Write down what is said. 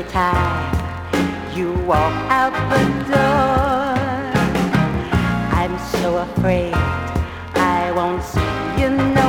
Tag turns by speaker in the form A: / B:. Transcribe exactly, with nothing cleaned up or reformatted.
A: every time you walk out the door. I'm so afraid I won't see you no